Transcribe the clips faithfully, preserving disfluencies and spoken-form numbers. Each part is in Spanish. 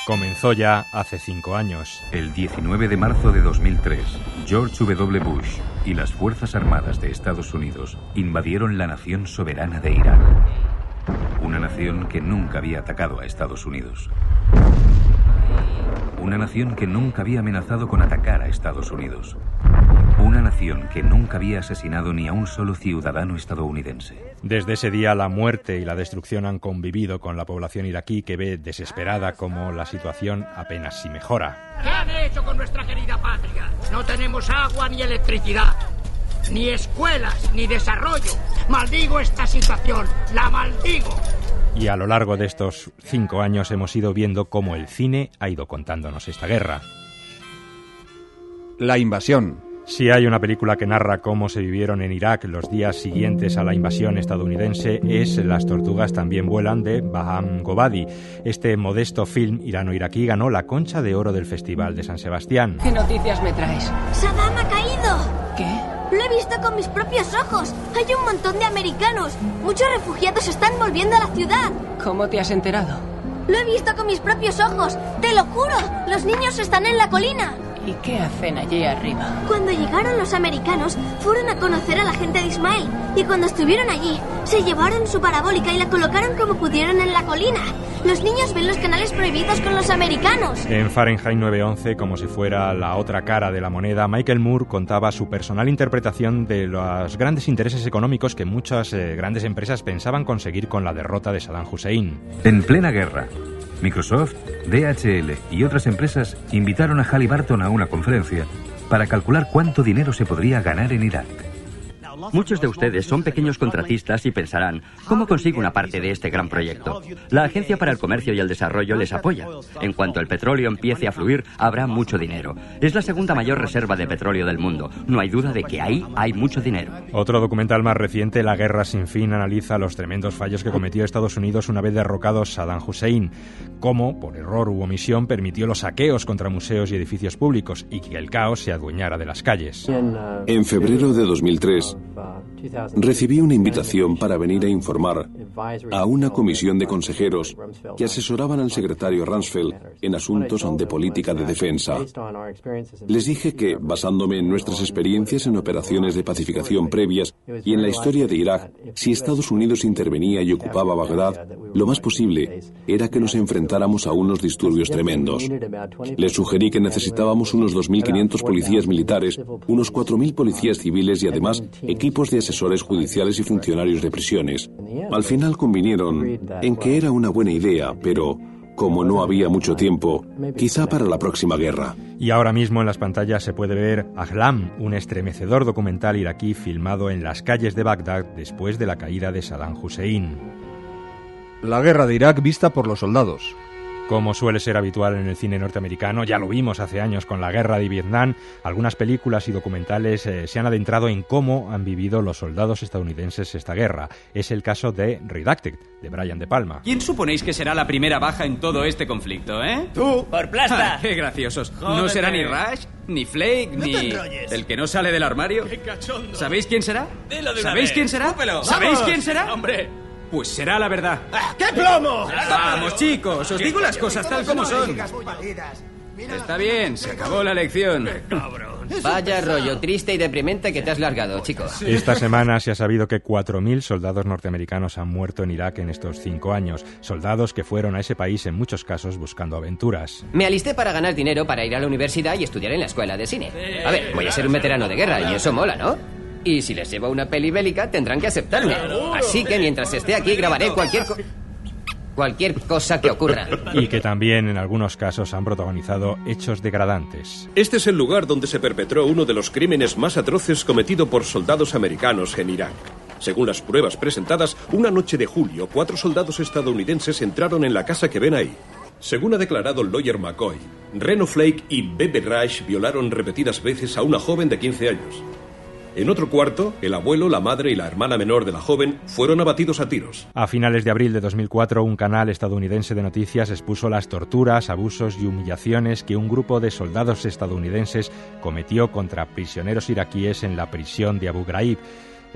Comenzó ya hace cinco años. El diecinueve de marzo de dos mil tres, George W. Bush y las Fuerzas Armadas de Estados Unidos invadieron la nación soberana de Irak. Una nación que nunca había atacado a Estados Unidos. Una nación que nunca había amenazado con atacar a Estados Unidos. Una nación que nunca había asesinado ni a un solo ciudadano estadounidense. Desde ese día la muerte y la destrucción han convivido con la población iraquí, que ve desesperada como la situación apenas si mejora. ¿Qué han hecho con nuestra querida patria? No tenemos agua ni electricidad, ni escuelas, ni desarrollo. Maldigo esta situación, la maldigo. Y a lo largo de estos cinco años hemos ido viendo cómo el cine ha ido contándonos esta guerra. La invasión. Si hay una película que narra cómo se vivieron en Irak los días siguientes a la invasión estadounidense, es Las tortugas también vuelan, de Bahram Gobadi. Este modesto film irano-iraquí ganó la Concha de Oro del Festival de San Sebastián. ¿Qué noticias me traes? ¡Saddam ha caído! ¿Qué? Lo he visto con mis propios ojos. Hay un montón de americanos. Muchos refugiados están volviendo a la ciudad. ¿Cómo te has enterado? Lo he visto con mis propios ojos. ¡Te lo juro! Los niños están en la colina. ¿Y qué hacen allí arriba? Cuando llegaron los americanos, fueron a conocer a la gente de Ismael. Y cuando estuvieron allí, se llevaron su parabólica y la colocaron como pudieron en la colina. Los niños ven los canales prohibidos con los americanos. En Fahrenheit nueve once, como si fuera la otra cara de la moneda, Michael Moore contaba su personal interpretación de los grandes intereses económicos que muchas eh, grandes empresas pensaban conseguir con la derrota de Saddam Hussein. En plena guerra, Microsoft, D H L y otras empresas invitaron a Halliburton a una conferencia para calcular cuánto dinero se podría ganar en Irak. Muchos de ustedes son pequeños contratistas y pensarán, ¿cómo consigo una parte de este gran proyecto? La Agencia para el Comercio y el Desarrollo les apoya. En cuanto el petróleo empiece a fluir, habrá mucho dinero. Es la segunda mayor reserva de petróleo del mundo. No hay duda de que ahí hay mucho dinero. Otro documental más reciente, La Guerra sin fin, analiza los tremendos fallos que cometió Estados Unidos una vez derrocado Saddam Hussein. Cómo, por error u omisión, permitió los saqueos contra museos y edificios públicos y que el caos se adueñara de las calles. En febrero de dos mil tres, recibí una invitación para venir a informar a una comisión de consejeros que asesoraban al secretario Rumsfeld en asuntos de política de defensa. Les dije que, basándome en nuestras experiencias en operaciones de pacificación previas y en la historia de Irak, si Estados Unidos intervenía y ocupaba Bagdad, lo más posible era que nos enfrentáramos a unos disturbios tremendos. Les sugerí que necesitábamos unos dos mil quinientos policías militares, unos cuatro mil policías civiles y además equipos de asesores judiciales y funcionarios de prisiones. Al final convinieron en que era una buena idea, pero como no había mucho tiempo, quizá para la próxima guerra. Y ahora mismo en las pantallas se puede ver Ahlam, un estremecedor documental iraquí filmado en las calles de Bagdad después de la caída de Saddam Hussein. La guerra de Irak vista por los soldados. Como suele ser habitual en el cine norteamericano, ya lo vimos hace años con la guerra de Vietnam, algunas películas y documentales eh, se han adentrado en cómo han vivido los soldados estadounidenses esta guerra. Es el caso de Redacted, de Brian De Palma. ¿Quién suponéis que será la primera baja en todo este conflicto, eh? ¡Tú! ¡Por plasta! Ah, ¡qué graciosos! Jódete. No será ni Rush, ni Flake, no ni... te enrolles. ¿El que no sale del armario? ¡Qué cachondo! ¿Sabéis quién será? Dilo de una ¿Sabéis vez. quién será? Escúpelo. ¿Sabéis ¡Vamos! quién será? ¡Hombre! Pues será la verdad. ¡Qué plomo! Vamos, chicos, os digo las cosas tal como son. Está bien, se acabó la lección. Vaya rollo triste y deprimente que te has largado, chico. Esta semana se ha sabido que cuatro mil soldados norteamericanos han muerto en Irak en estos cinco años. Soldados que fueron a ese país en muchos casos buscando aventuras. Me alisté para ganar dinero para ir a la universidad y estudiar en la escuela de cine. A ver, voy a ser un veterano de guerra y eso mola, ¿no? Y si les llevo una peli bélica, tendrán que aceptarme. Así que mientras esté aquí grabaré cualquier co- cualquier cosa que ocurra. Y que también en algunos casos han protagonizado hechos degradantes. Este es el lugar donde se perpetró uno de los crímenes más atroces cometido por soldados americanos en Irak. Según las pruebas presentadas, una noche de julio, cuatro soldados estadounidenses entraron en la casa que ven ahí. Según ha declarado Lawyer McCoy, Reno Flake y Bebe Rush violaron repetidas veces a una joven de quince años. En otro cuarto, el abuelo, la madre y la hermana menor de la joven fueron abatidos a tiros. A finales de abril de dos mil cuatro, un canal estadounidense de noticias expuso las torturas, abusos y humillaciones que un grupo de soldados estadounidenses cometió contra prisioneros iraquíes en la prisión de Abu Ghraib.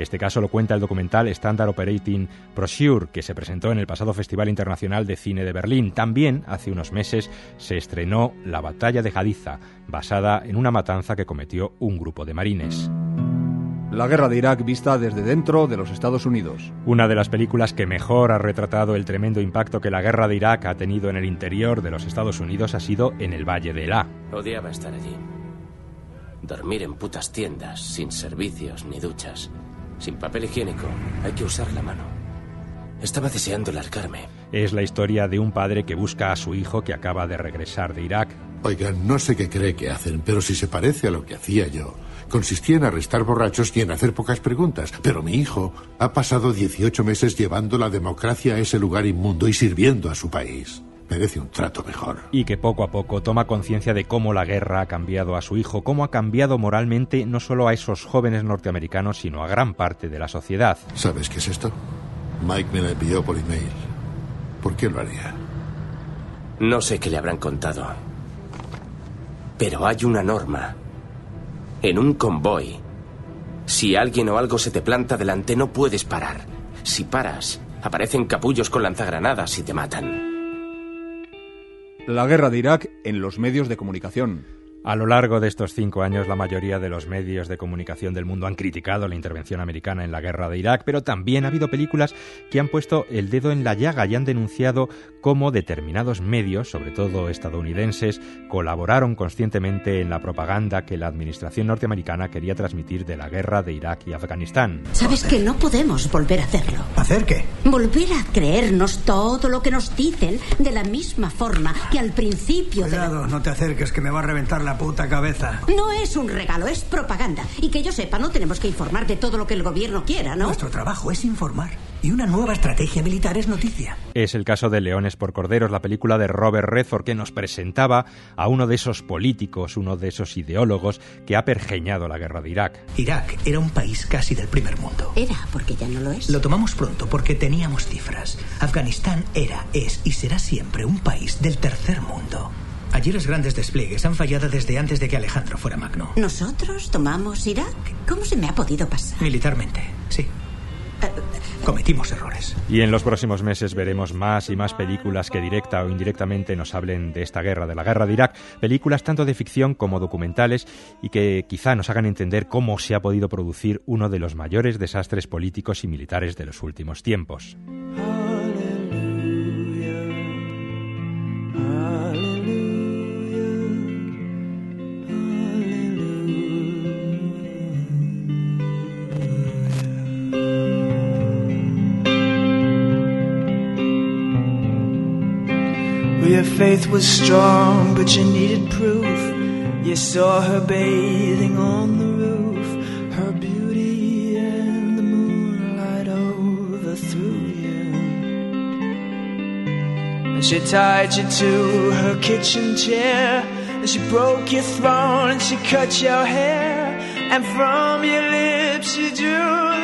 Este caso lo cuenta el documental Standard Operating Procedure, que se presentó en el pasado Festival Internacional de Cine de Berlín. También, hace unos meses, se estrenó La batalla de Haditha, basada en una matanza que cometió un grupo de marines. La guerra de Irak vista desde dentro de los Estados Unidos. Una de las películas que mejor ha retratado el tremendo impacto que la guerra de Irak ha tenido en el interior de los Estados Unidos ha sido En el Valle de Elá. Odiaba estar allí. Dormir en putas tiendas, sin servicios ni duchas, sin papel higiénico. Hay que usar la mano. Estaba deseando largarme. Es la historia de un padre que busca a su hijo que acaba de regresar de Irak. Oigan, no sé qué cree que hacen, pero si se parece a lo que hacía yo. Consistía en arrestar borrachos y en hacer pocas preguntas. Pero mi hijo ha pasado dieciocho meses llevando la democracia a ese lugar inmundo y sirviendo a su país. Merece un trato mejor. Y que poco a poco toma conciencia de cómo la guerra ha cambiado a su hijo, cómo ha cambiado moralmente no solo a esos jóvenes norteamericanos, sino a gran parte de la sociedad. ¿Sabes qué es esto? Mike me la envió por email. ¿Por qué lo haría? No sé qué le habrán contado. Pero hay una norma. En un convoy, si alguien o algo se te planta delante, no puedes parar. Si paras, aparecen capullos con lanzagranadas y te matan. La guerra de Irak en los medios de comunicación. A lo largo de estos cinco años, la mayoría de los medios de comunicación del mundo han criticado la intervención americana en la guerra de Irak, pero también ha habido películas que han puesto el dedo en la llaga y han denunciado cómo determinados medios, sobre todo estadounidenses, colaboraron conscientemente en la propaganda que la administración norteamericana quería transmitir de la guerra de Irak y Afganistán. ¿Sabes que no podemos volver a hacerlo? ¿Hacer qué? Volver a creernos todo lo que nos dicen de la misma forma que al principio. Cuidado, de la... no te acerques, que me va a reventar la puta cabeza. No es un regalo, es propaganda. Y que yo sepa, no tenemos que informar de todo lo que el gobierno quiera, ¿no? Nuestro trabajo es informar. Y una nueva estrategia militar es noticia. Es el caso de Leones por Corderos, la película de Robert Redford, que nos presentaba a uno de esos políticos, uno de esos ideólogos que ha pergeñado la guerra de Irak. Irak era un país casi del primer mundo. Era, porque ya no lo es. Lo tomamos pronto porque teníamos cifras. Afganistán era, es y será siempre un país del tercer mundo. Allí los grandes despliegues han fallado desde antes de que Alejandro fuera magno. ¿Nosotros tomamos Irak? ¿Cómo se me ha podido pasar? Militarmente, sí. Cometimos errores. Y en los próximos meses veremos más y más películas que directa o indirectamente nos hablen de esta guerra, de la guerra de Irak. Películas tanto de ficción como documentales y que quizá nos hagan entender cómo se ha podido producir uno de los mayores desastres políticos y militares de los últimos tiempos. Your faith was strong, but you needed proof. You saw her bathing on the roof, her beauty and the moonlight overthrew you. And she tied you to her kitchen chair, and she broke your throne and she cut your hair, and from your lips she drew